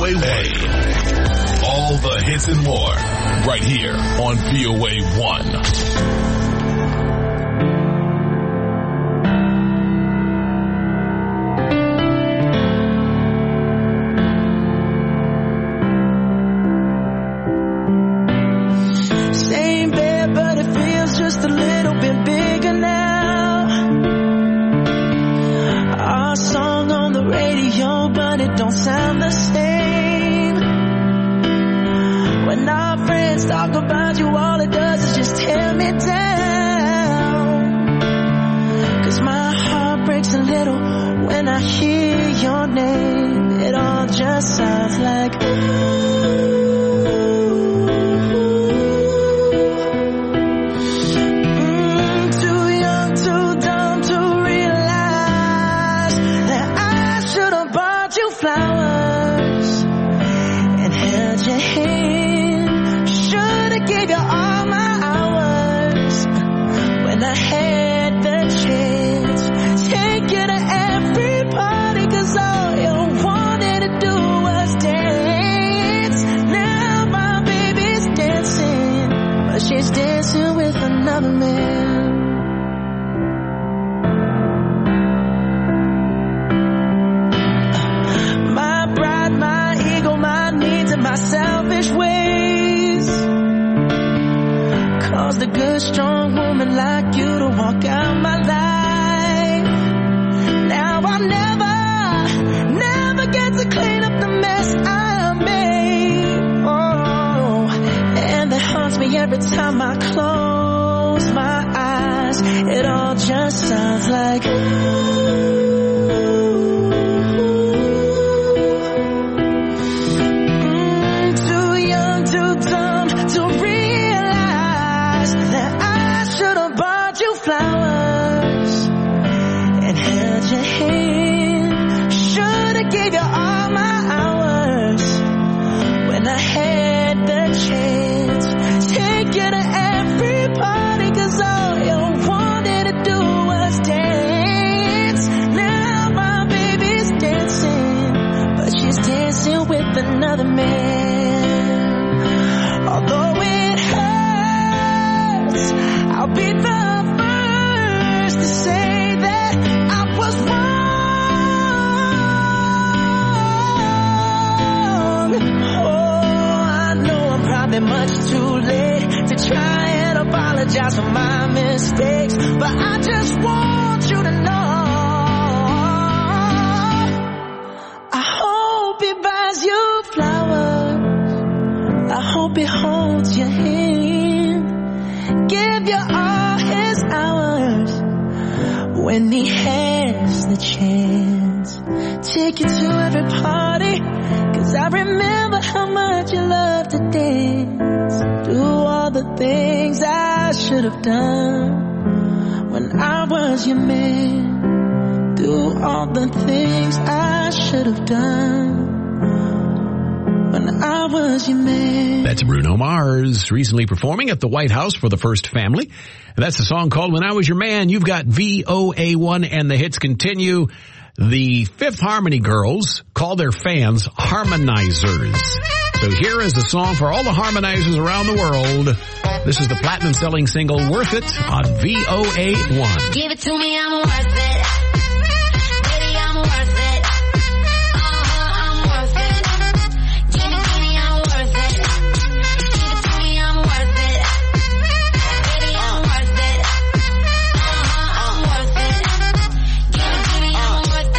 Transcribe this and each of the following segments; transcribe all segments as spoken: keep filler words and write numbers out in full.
A one. All the hits and more right here on V O A one. That's Bruno Mars, recently performing at the White House for the First Family. And that's the song called When I Was Your Man. You've got V O A one and the hits continue. The Fifth Harmony girls call their fans harmonizers. So here is a song for all the harmonizers around the world. This is the platinum selling single Worth It on V O A one. Give it to me, I'm worth it. Baby, I'm worth it. Uh-huh, I'm worth it. Give it to me, I'm worth it. Give it to me, I'm worth it. Baby, I'm worth it. Uh-huh, I'm worth it. Give it to me, I'm worth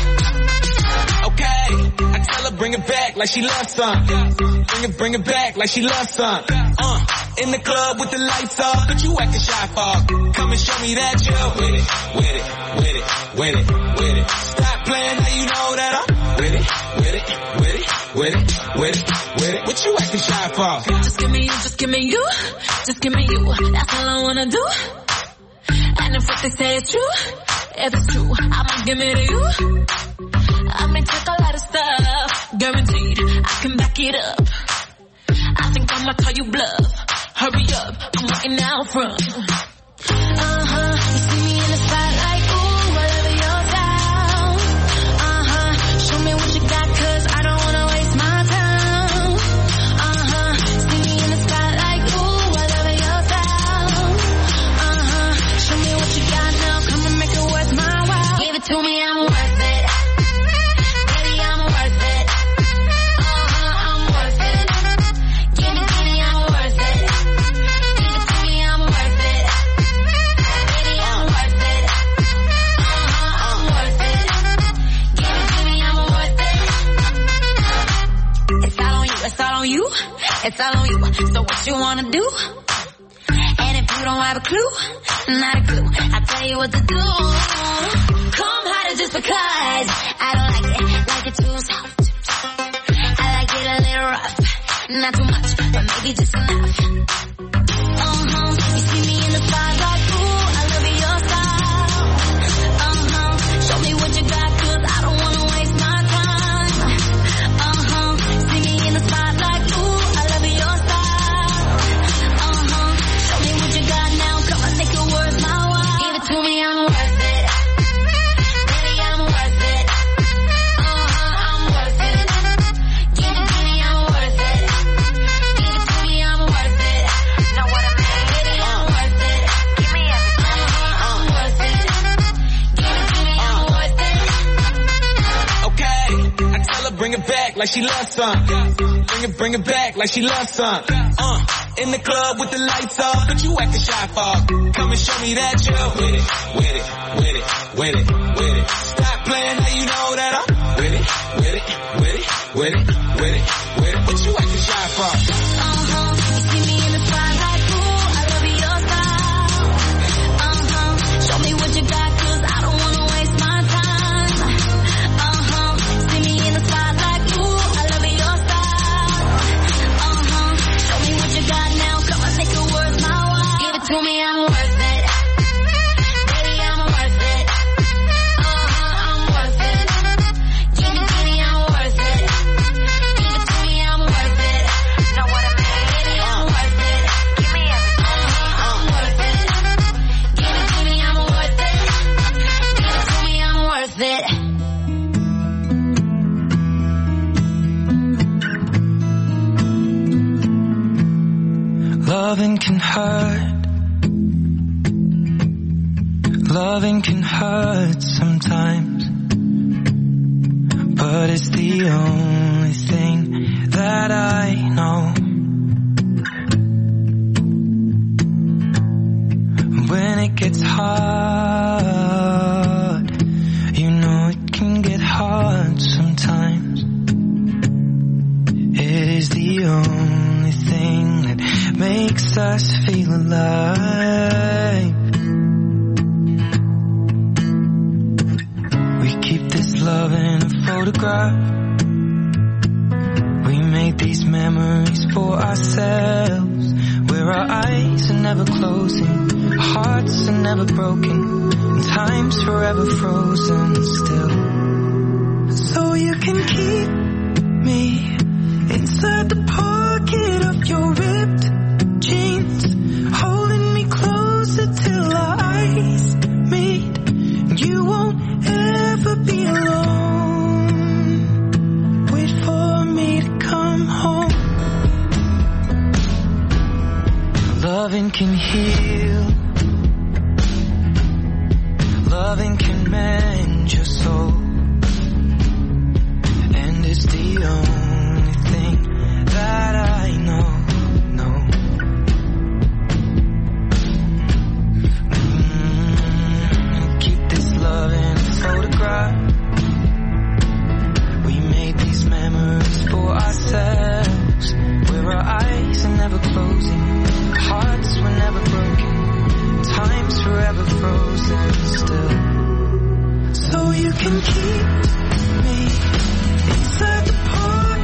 it. Okay, I tell her bring it back like she loves some. Bring it, bring it back like she loves some. Uh. In the club with the lights off, but you acting shy for. Come and show me that you're with it, with it, with it, with it, with it. Stop playing, now you know that I'm with it, with it, with it, with it, with it, with it. What you acting shy for? Just give me you, just give me you, just give me you. That's all I wanna do. And if what they say is true, if it's true, I'ma give it to you. I may take a lot of stuff, guaranteed I can back it up. I think I'ma call you bluff. Hurry up, I'm waiting out front. Uh-huh, you see me in the spotlight, ooh, whatever you're down. Uh-huh, show me what you got, cause I don't wanna waste my It's all on you. So what you wanna do? And if you don't have a clue, not a clue, I'll tell you what to do. Come harder just because I don't like it, like it too soft. I like it a little rough, not too much, but maybe just enough. Uh-huh, you see me in the spotlight, ooh, I love your style. Uh-huh, show me what you got, cause I don't wanna waste my time. Uh-huh, see me in the spotlight, ooh, I love your style. Uh-huh, show me what you got now, come on, make it worth my while. Give it to me, I'm worth it. Baby, I'm worth it. Uh-huh, I'm worth it. Give it to me, I'm worth it. Give it to me, I'm worth it. Know what I mean? Baby, I'm worth it. Give me everything. Uh-huh, I'm worth it. Give it to me, I'm worth it. Okay, I tell her bring it back like she loves some. Bring it, bring it back like she loves some. Uh, in the club with the lights off, but you acting shy for. Come and show me that you're with it, with it, with it, with it, with it. Stop playing, now you know that I'm with it, with it, with it, with it, with it, with it. What you acting shy for? Uh-huh, you see me in the spotlight, ooh, I love your style. Uh-huh, show me what you got, cause I don't wanna waste my time. Uh-huh, see me in the spotlight, ooh, I love your style. Uh-huh, show me what you got now, come on, make it worth my while. Give it to me, I'm worth it. Baby, I'm worth it. Uh-huh, I'm worth it. Give it to me, I'm worth it. Give it to me, I'm worth it. Know what I mean? Baby, I'm worth it. Give me everything. Uh-huh, I'm worth it. Give it to me, I'm worth it. Give it to me, I'm worth it. Loving can hurt. Loving can hurt sometimes, but it's the only thing that I know. When it gets hard, you know it can get hard sometimes. It is the only thing that makes us feel alive. We keep this love in a photograph. We made these memories for ourselves, where our eyes are never closing, our hearts are never broken, and time's forever frozen still. So you can keep me inside the pocket of your ripped jeans, holding me closer till our eyes meet. You won't ever be alone. Wait for me to come home. Loving can heal. Loving can mend your soul. And it's the only thing that I know, no. Mm, keep this love in a photograph. We made these memories for ourselves, where our eyes are never closing, hearts were never broken, time's forever frozen still. So you can keep me inside the park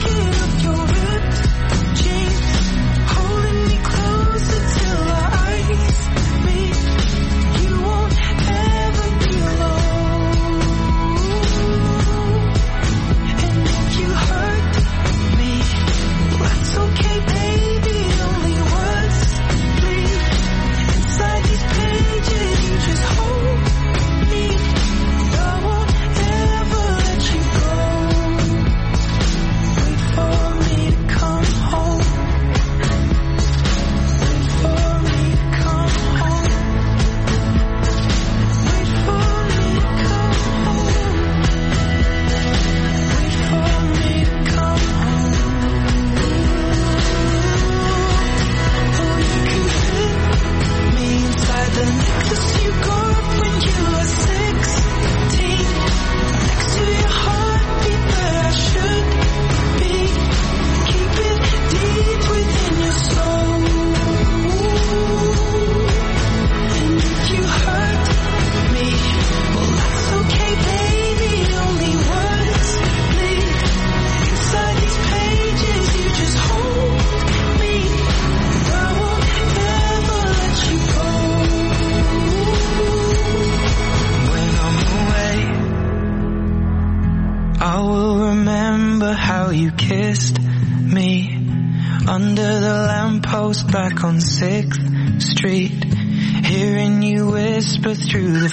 remember how you kissed me under the lamppost back on sixth Street, hearing you whisper through the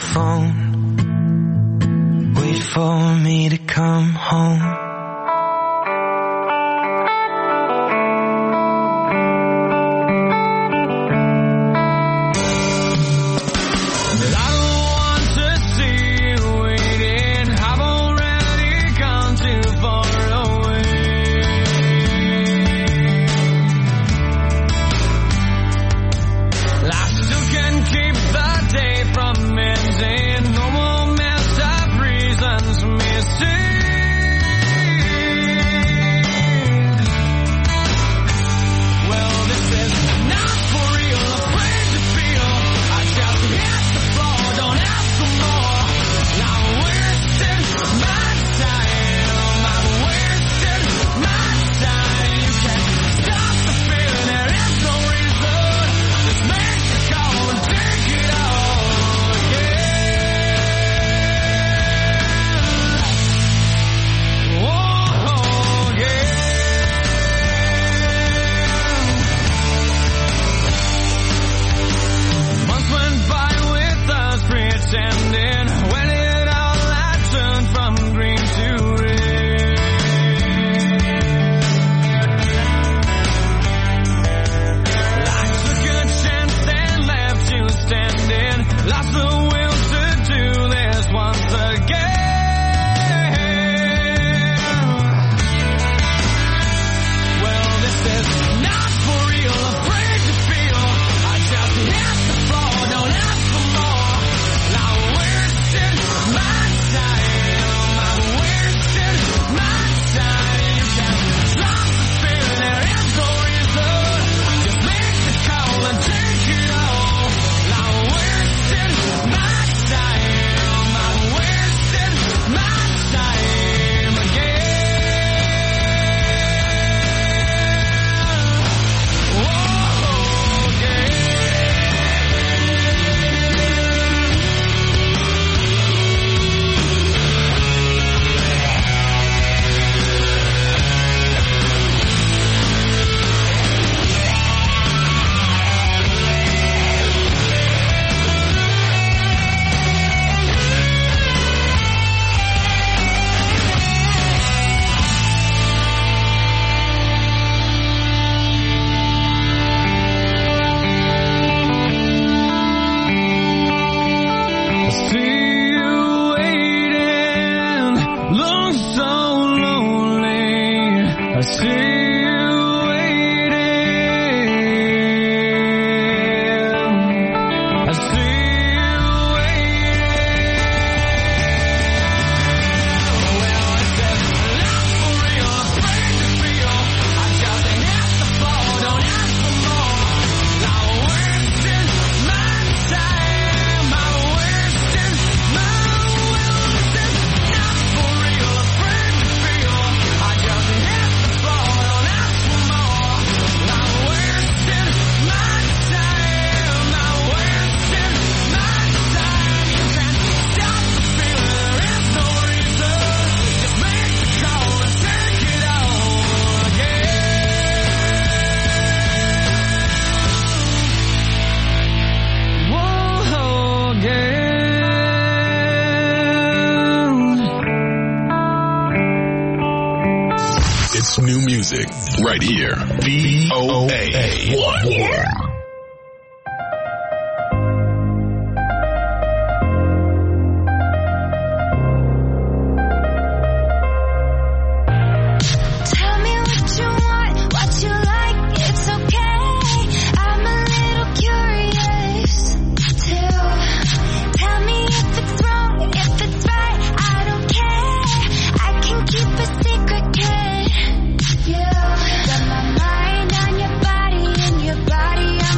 phone, wait for me to come home. New music right here. V O A one. Yeah. Got my mind on your body and your body on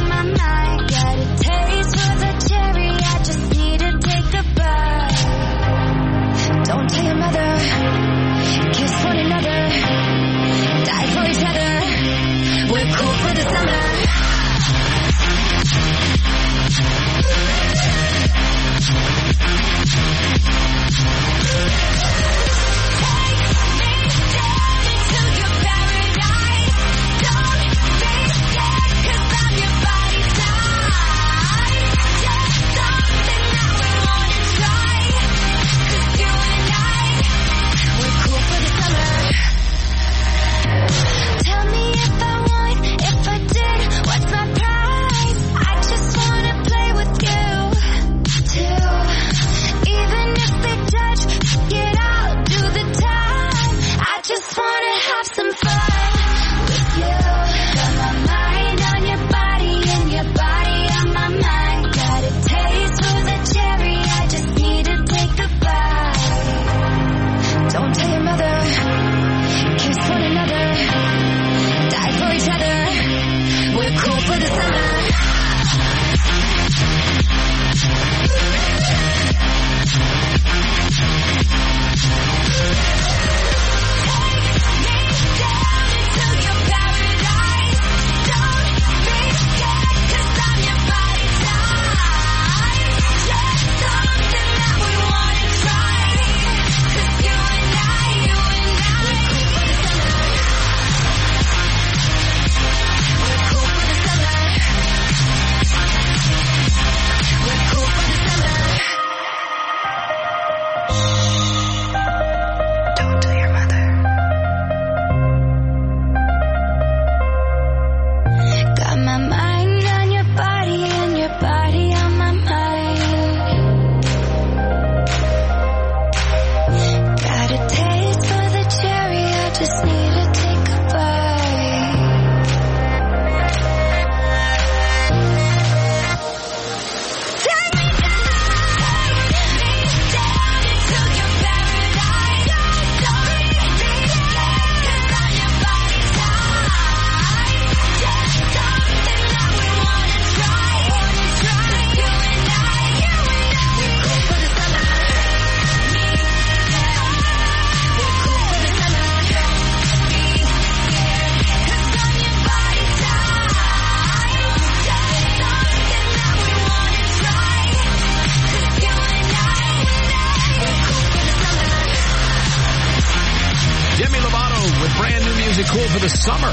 Demi Lovato with brand new music cool for the summer.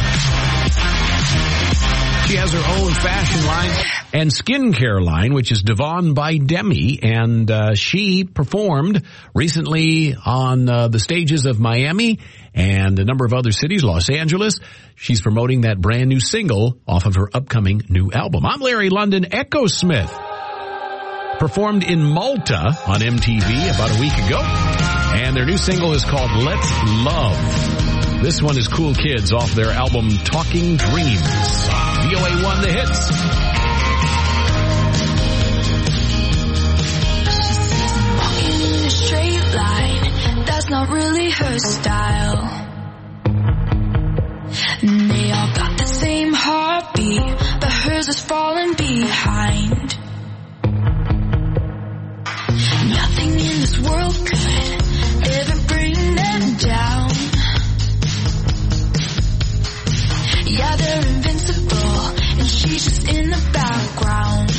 She has her own fashion line and skincare line, which is Devon by Demi, and uh, she performed recently on uh, the stages of Miami and a number of other cities, Los Angeles. She's promoting that brand new single off of her upcoming new album. I'm Larry London. Echo Smith performed in Malta on M T V about a week ago, and their new single is called Let's Love. This one is Cool Kids off their album Talking Dreams. V O A one, the hits. Walking in a straight line, that's not really her style. And they all got the same heartbeat, but hers is falling behind. Nothing in this world could ever bring them down. Yeah, they're invincible, and she's just in the background.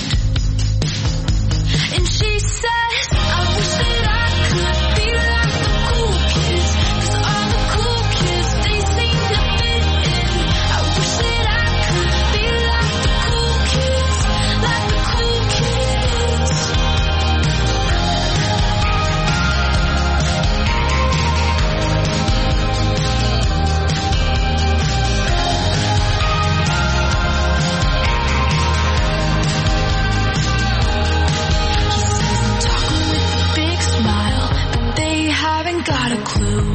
And she says, I wish that I could be like the cool kids, 'cause all the cool kids, they seem to fit in. I wish that I could be like the cool kids, like the cool kids. Got a clue.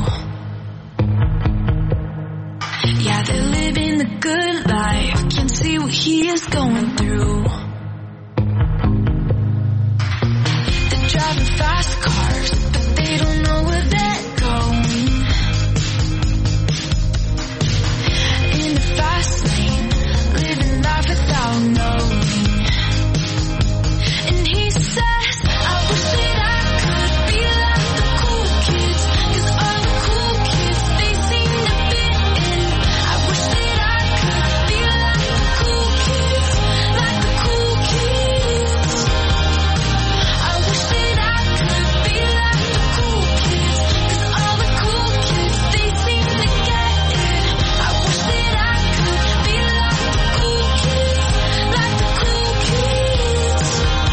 Yeah, they're living the good life. Can't see what he is going through. They're driving fast cars, but they don't know where they're going. In the fast lane, living life without knowing. And he says, I wish that I could be like the cool kids, 'cause all the cool kids, they seem to fit in. I wish that I could be like the cool kids, like the cool kids. I wish that I could be like the cool kids, 'cause all the cool kids, they seem to get it. I wish that I could be like the cool kids, like the cool kids.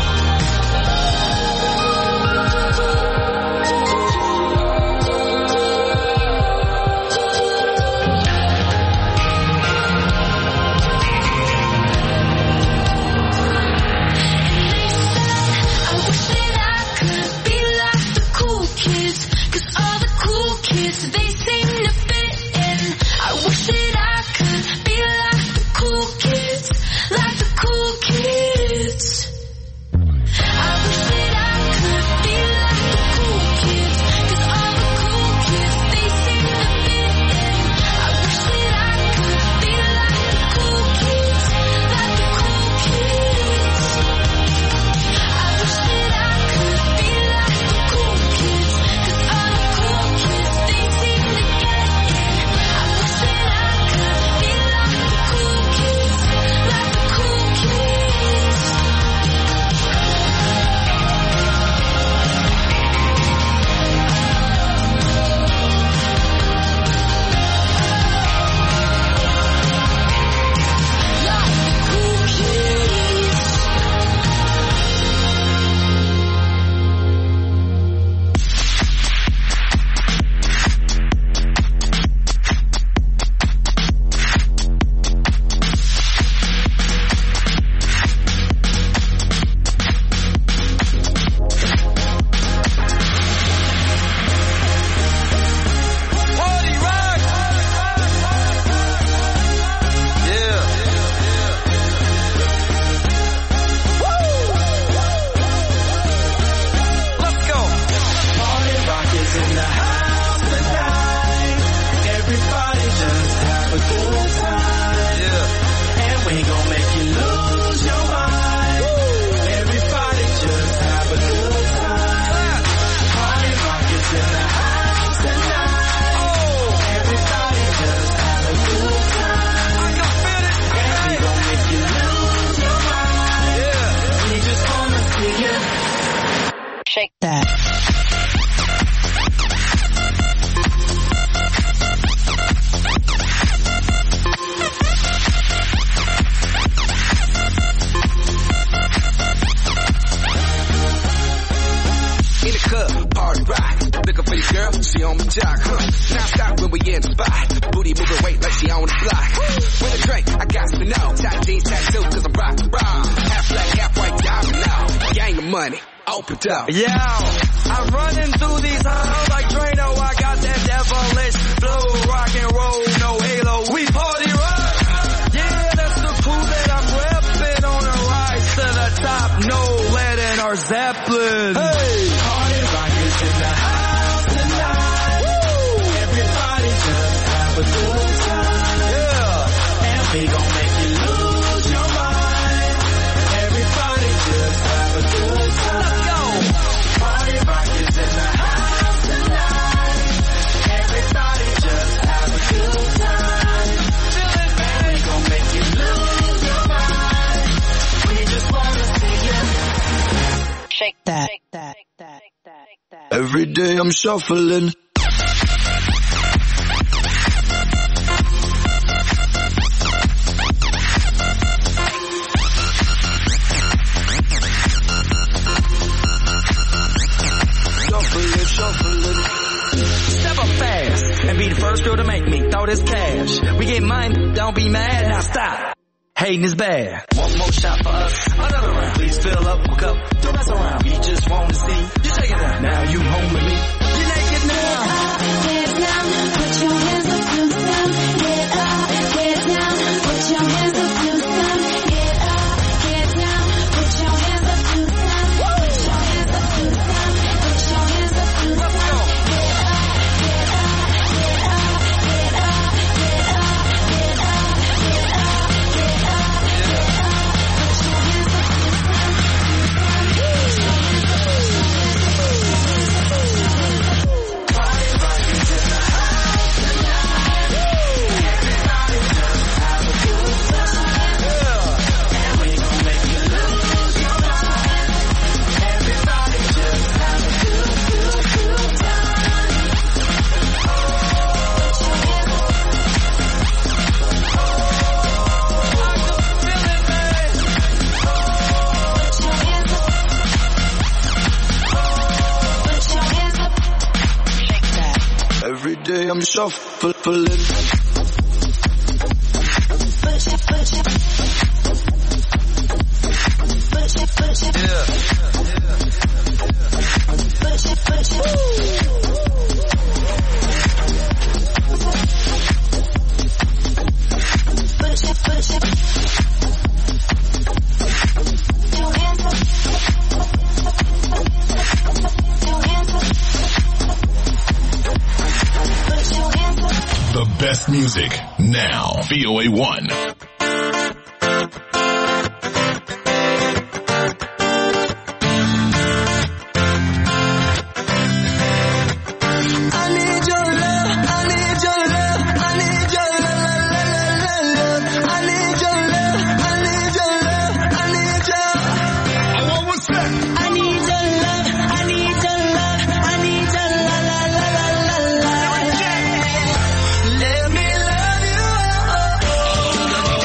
I wish that I could be like the cool kids, 'cause all the cool kids, they seem to fit in. I wish that I could be like the cool kids, like the cool kids. I wish that I could be like the cool kids, 'cause all the cool kids, they seem to fit in. I wish that I could be like the cool kids, like the cool kids. I wish that I could be like the cool kids, 'cause all the cool kids, they seem to get it. I wish that I could in the spot. Booty moving weight like she on the block. With a drink, I got to know. Tight jeans, tattoo, cause I'm rock, rock. Half black, half white, diamond now. Gang of money, open up. Yeah, I'm running through these halls like Drano. I got that devilish flow, rock and roll, no halo. We party rock. Yeah, that's the crew that I'm repping on a rise to the top. No lead in our Zeppelin. Hey, party rock is in the house tonight. Woo! Everybody just have a good time. Yeah, and we gon' make you lose your mind. Everybody just have a good time. Let's go. Party rock is in the house tonight. Everybody just have a good time. Feel it, man. We gon' make you lose your mind. We just wanna see you shake that, shake that, shake that, shake that, shake that. Every day I'm shuffling. Shuffling, shuffling. Step up fast and be the first girl to make me throw this cash. We get mine, don't be mad, now stop. Hating is bad. One more shot for us, another round. Please fill up my cup, don't mess around. We just want to see you shake it out. Now you home with me. You naked now. Get down, put your hands up to the sound. Get up, get down, put your hands up to the sound. Get up, get down, put your hands up to the sound. Put your hands up to the sound. Put your hands up to the sound. Get up, get up, get up, get up, get up, get up, get up, get up, get up, get up. Put your hands up to the sound. Party rock is in the house tonight. Everybody just have a good time. Yeah, and we gon' make you lose your mind. Everybody just have a good, good, good time. Oh, put your hands up. Oh, I can feel it, man. Put your hands up. Put your hands up. Shake that. Every day I'm shuffling. Put your, put your. Put your, put your. Yeah. Put your, put your. Put your, put your. Your hands up. Your hands up. Put your hands up. The best music now. V O A one. I need your love, I need your love, I need your love, love, love, love, love. I need your love, I need your love, I need your. I want what's that? I need your love, I need your love, I need your la la la la la la. Let me love you.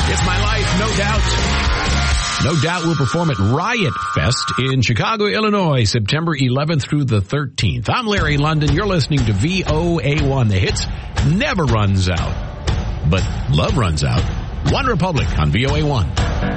It's My Life, No Doubt. No Doubt will perform at Riot Fest in Chicago, Illinois, September eleventh through the thirteenth. I'm Larry London. You're listening to V O A one. The hits never runs out, but love runs out. One Republic on V O A one.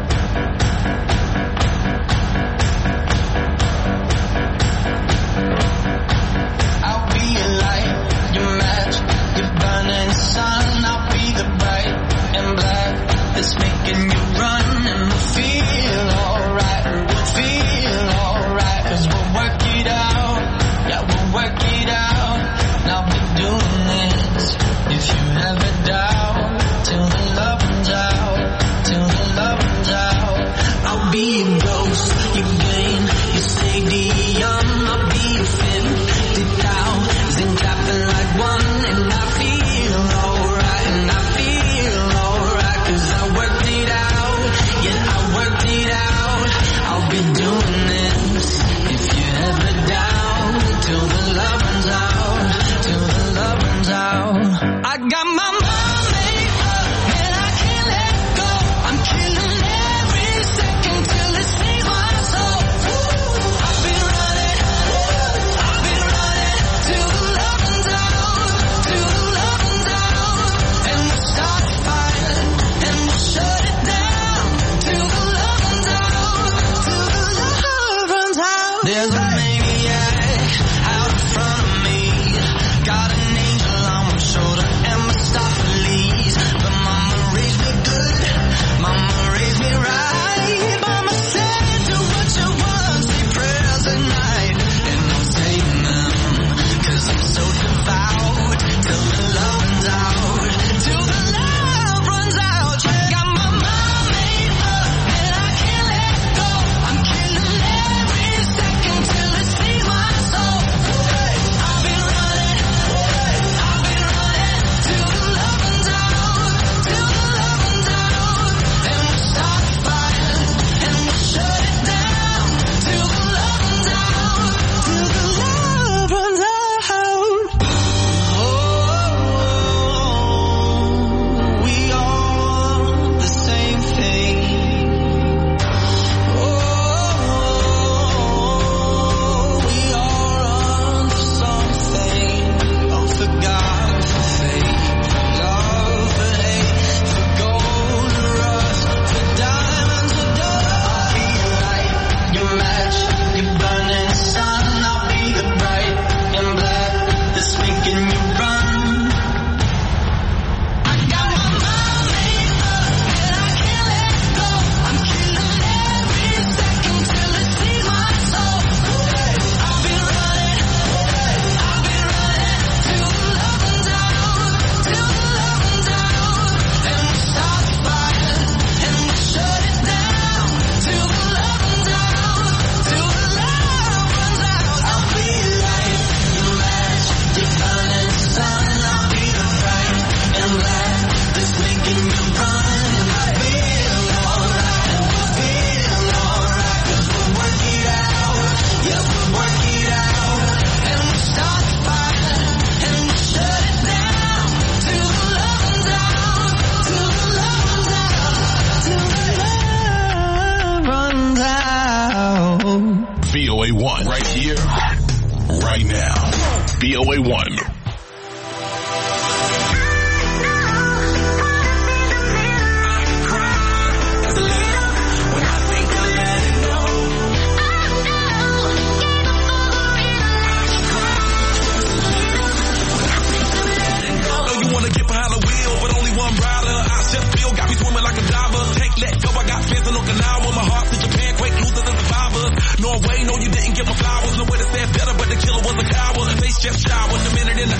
I'll be your light, your match, your burning sun. I'll be the bright and black that's making you run, and we'll feel alright, we'll feel alright, cause we'll work it out, yeah, we'll work it out, and I'll be doing this, if you have a doubt, till the love runs out, till the love runs out. I'll be your ghost, your game, your stadium, I'll be your fifty thousand clapping like one, and I feel alright, and I feel alright, cause I worked it out, yeah, I worked it out, I'll be doing this, if you ever doubt, till the love runs out, till the love runs out. I got my mind made up, and I can't let go, I'm killing every second till it saves my soul. I've been running, I've been running, till the love runs out, till the love runs out, and we'll start a fire, and we'll shut it down, till the love runs out, till the love runs out. There's a maniac out in front of me, got an angel on my shoulder and Mephistopheles, but mama raised me good, mama raised me right, mama said do what you want, say prayers at night, and I'm saying them, cause I'm so devout, till the love runs out, till the love runs out. Yeah, got my mind made up, and I can't let go, I'm killing every second till it saves my soul. Hey, I've been running, I've been running, till the love runs out, till the love runs out, and we'll start a fire, and we'll shut it down, till the love runs out, till the love runs out. Oh, we are the same thing. Oh, we are on for something. Oh, for God, for faith, for love, for hate, for gold, for rust, for diamonds, for dust. I'll be your light, your match, your burning sun. I'll be the bright and black that's making you run. I got my mind made up, and I can't let go. I'm killing every second till it sees my soul. I've been running, I've been running, till the love runs out, till the love runs out, and we'll start a fire, and we'll shut it down, till the love runs out, till the love runs out. I'll be your light, your match, your burning sun. I'll be the bright and black that's making you run, and I feel alright, and we'll feel alright, cause we'll work it out, yeah, we'll work it out, and we'll start a fire, and we'll shut it down, till the love runs out, till the love runs out, till the love runs out. V O A one, right here, right now. V O A one. Know you wanna get behind the wheel, but only one rider. I just feel got me swimming like a diver. Can't let go, I got fans in Okinawa. My heart's in Japan, quake losers and survivors. Norway, no, you didn't get my flowers. No way to stand better, but the killer was a coward. Face just showered, a minute in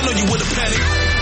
know you with a panic.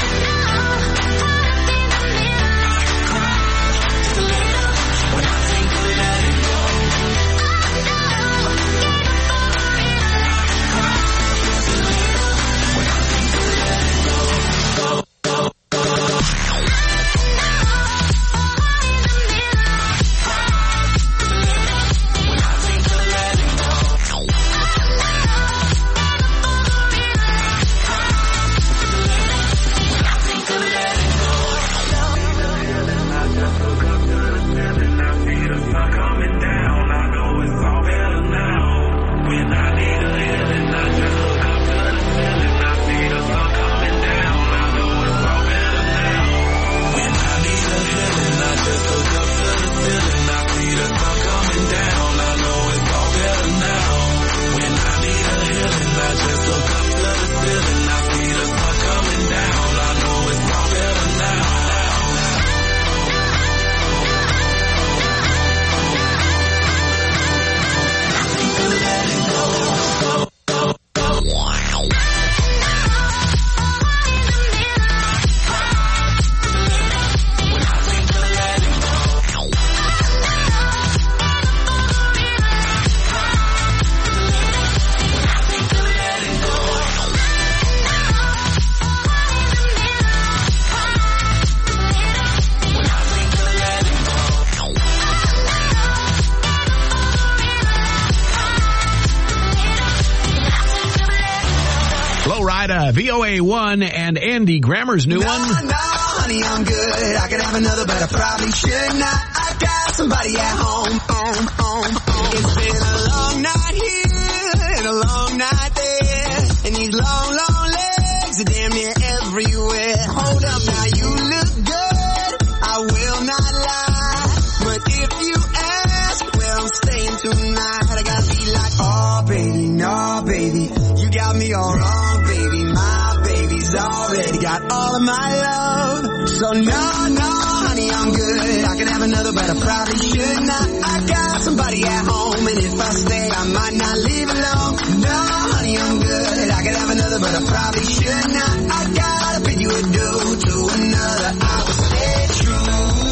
V O A one and Andy Grammer's new no, one. No, honey, I'm good. I could have another, but I probably should not. I got somebody at home. home, home, home. It's been a long night here and a long night there. And these long, long legs are damn near everywhere. Hold up now, you look good. I will not lie. But if you ask where I'm staying tonight, I gotta be like, oh, baby, no, baby. You got me all wrong, baby. My baby's already got all of my love. So no, no, honey, I'm good. I could have another, but I probably should not. I got somebody at home, and if I stay, I might not leave alone. No, honey, I'm good. I could have another, but I probably should not. I gotta pay you a due to another. I will stay true.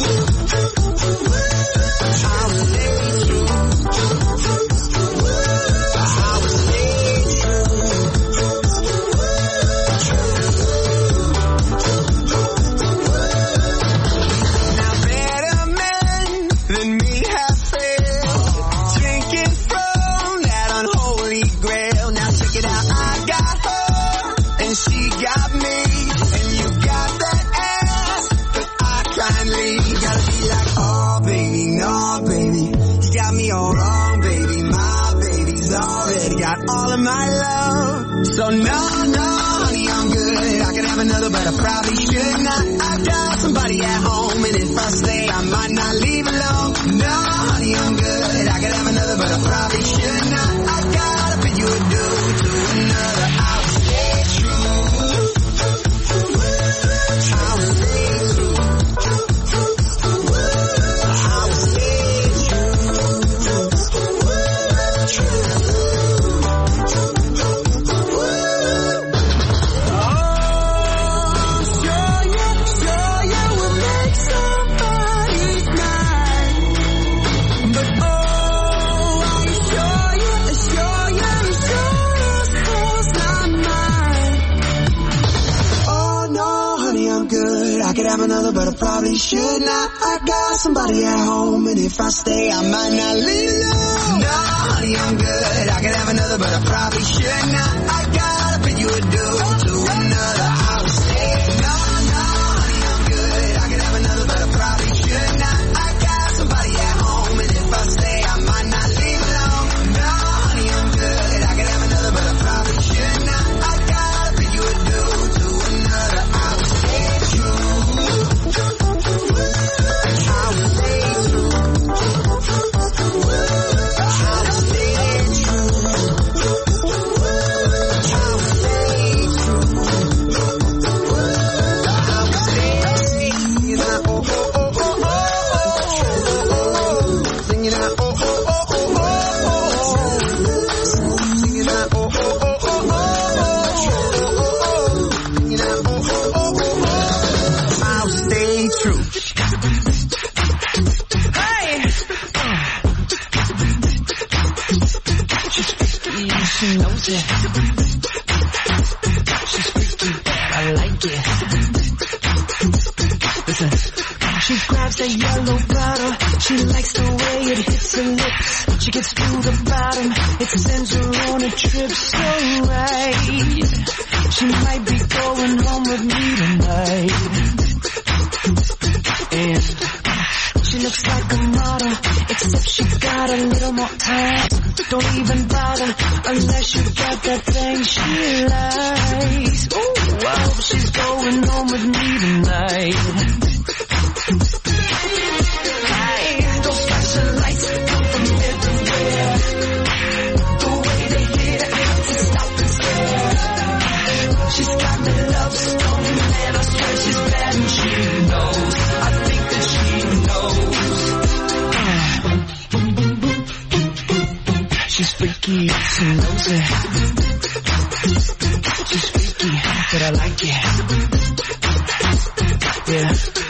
I will stay true. I will stay true. Now better men than me have failed, drinking from that unholy grail. Now check it out, I got her and she got me, and you got that ass, but I kindly gotta be like, oh baby, no baby, you got me all wrong, baby. My baby's already got all of my love. So no, no, honey, I'm good. I could have another, but I probably should not. I got somebody at home, and if I stay, I might not leave alone. No, honey, I'm good. I could have another, but I probably should not. I gotta pay you a due to another. I will stay true. I will stay true. I will stay another, but I probably should not. I got somebody at home, and if I stay, I might not leave alone. No, honey, I'm good. I could have another, but I probably should not. I gotta pay you a due to another. I will stay. No, no, honey, I'm good. I could have another, but I probably should not. I got somebody at home, and if I stay, I might not leave alone. No, honey, I'm good. I could have another, but I probably should not. I gotta pay you a due to another. I will stay true. I will stay true. like it. Listen. She grabs a yellow bottle. She likes the way it hits her lips. She gets to the bottom. It sends her on a trip so right. She might be going home with me tonight. And she looks like a model, except she got a little more time. Don't even bother unless you got that thing she likes. Ooh, I hope she's going home with me tonight. Hey, those flashing lights come from everywhere. The way they hit, I have to stop and stare. She's got me love stone, and I swear she's bad and she knows. I think that she knows. Uh. She's freaky, she knows it. She's freaky, but I like it. Yeah.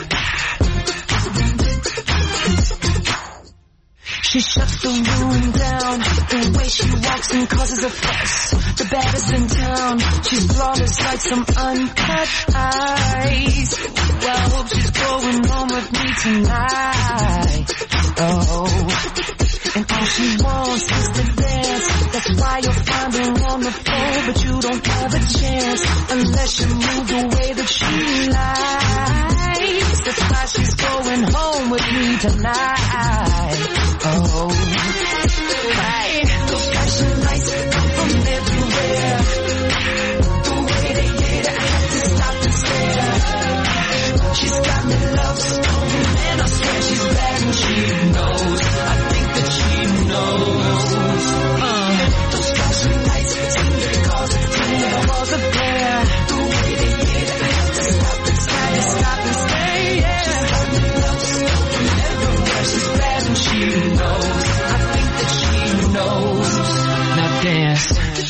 She shuts the room down. The way she walks and causes a fuss. The baddest in town. She's flawless like some uncut ice. Well, I hope she's going home with me tonight. Oh, and all she wants is to dance. That's why you'll find her on the floor, but you don't have a chance unless you move the way that she likes. That's why she's going home with me tonight. Oh, hey, those flashing lights come from everywhere. The way they hit, I have to stop and stare. She's got me love stone, and I swear she's bad and she knows. I think that she knows. Uh, those flashing lights seem to cause a flare, cause a flare. The way they hit, I have to stop and stare, stop and stare. Yeah. She's got me love stone everywhere. She's bad and she knows. I think that she knows. Now dance.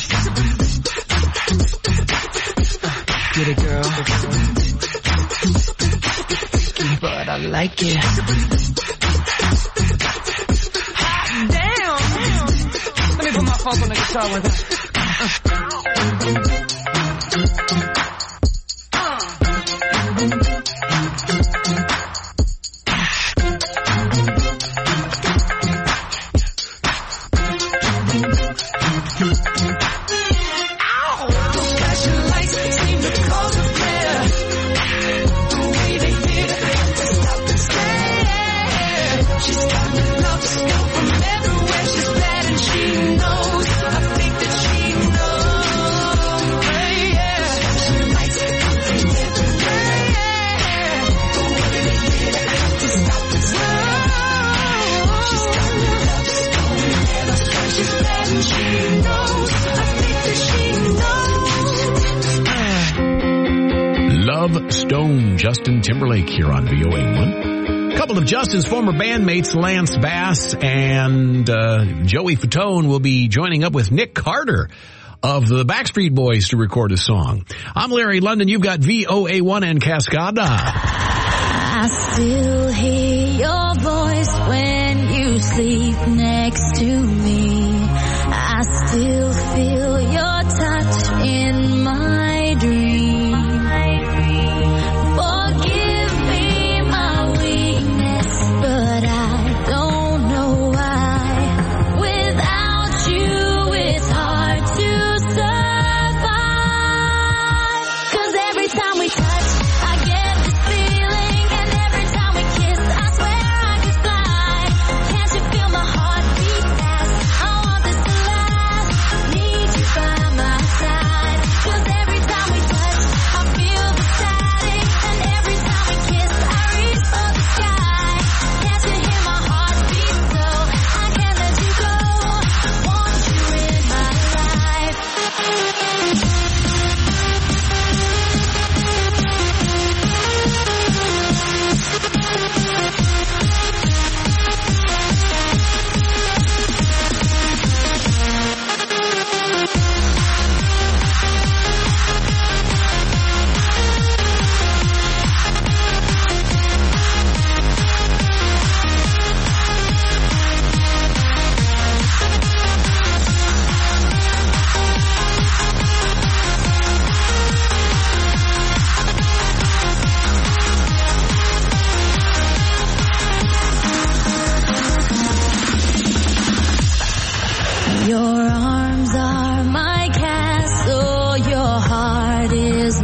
Uh, get it, girl. But I like it. Hot damn! Let me put my funk on the guitar one time. Stone, Justin Timberlake here on V O A one. A couple of Justin's former bandmates, Lance Bass and uh, Joey Fatone, will be joining up with Nick Carter of the Backstreet Boys to record a song. I'm Larry London. You've got V O A one and Cascada. I still hear your voice when you sleep next to me. I still feel your touch in my dream. I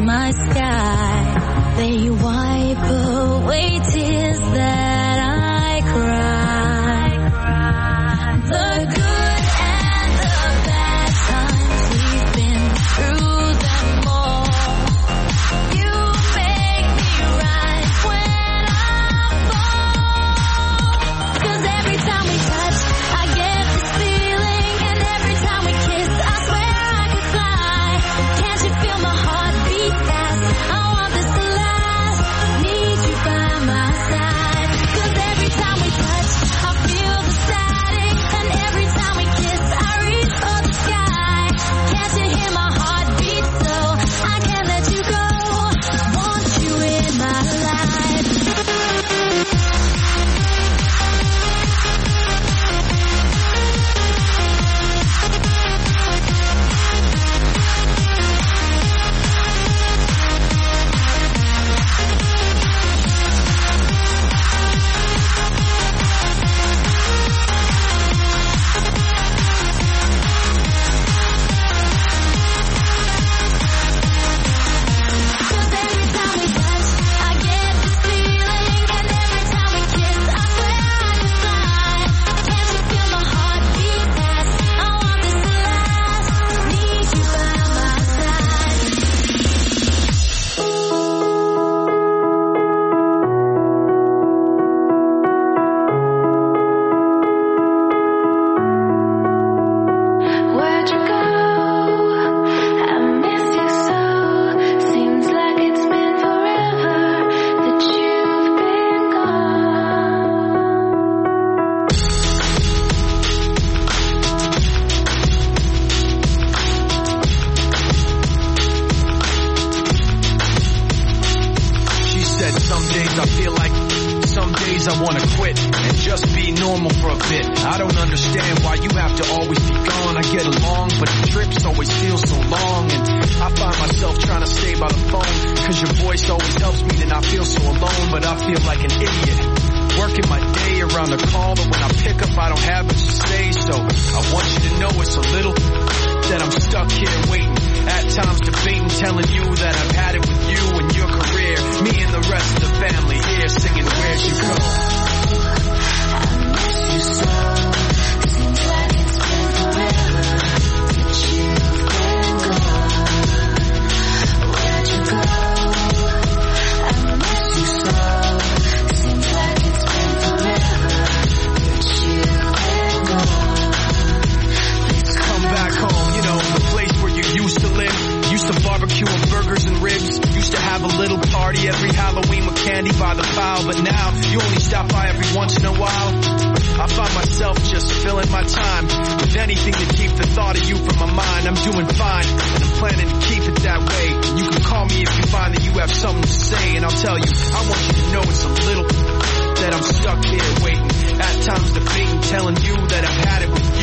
my sky. They wipe away tears that I cry. The good and the bad times, we've been through them all. You make me rise when I fall. 'Cause every time we touch, I get this feeling, and every time we kiss, I swear I could fly. Can't you feel my heart beat fast? I want this to last. Need you by my side. 'Cause every time we touch, I feel the static, and every time we kiss, I reach for the sky. Can't you hear my heart beat? So I can't let you go. Want you in my life. Cause every time we touch, I get this feeling, and every time we kiss, I swear I could fly. Can't you feel my heart beat fast? I want this to last. Need you by my side. Where'd you go? I miss you so. Seems like it's been forever that you've been gone. She said some days I feel like, some days I wanna quit and just be normal for a bit. I don't understand why you have to always be gone. I get along, but the trips always feel so long, and I find myself trying to stay by the phone, cause your voice always helps me to not feel so alone, but I feel like an idiot. Working my day around the call, but when I pick up I don't have much to say, so I want you to know it's a little that I'm stuck here waiting, at times debating, telling you that I've had it with you and your career, me and the rest of the family here singing Where'd You Go? I miss you so. Seems like it's been forever that you've been gone. Where'd you go? I miss you so. Seems like it's been forever that you've been gone. Please Come back home, you know, the place where you used to live. Used to barbecue and burgers and ribs. Used to have a little party every Halloween with candy by the pile. But now, you only stop by every once in a while. I find myself just filling my time with anything to keep the thought of you from my mind. I'm doing fine, and I'm planning to keep it that way. You can call me if you find that you have something to say, and I'll tell you, I want you to know it's a little that I'm stuck here waiting. At times debating, telling you that I've had it with you